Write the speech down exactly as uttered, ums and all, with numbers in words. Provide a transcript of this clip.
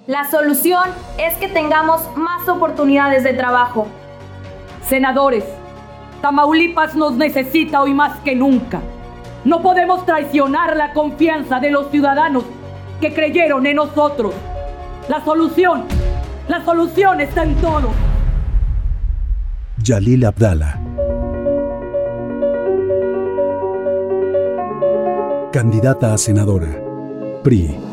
La solución es que tengamos más oportunidades de trabajo. Senadores, Tamaulipas nos necesita hoy más que nunca. No podemos traicionar la confianza de los ciudadanos que creyeron en nosotros. La solución, la solución está en todos. Yalil Abdala, candidata a senadora, P R I.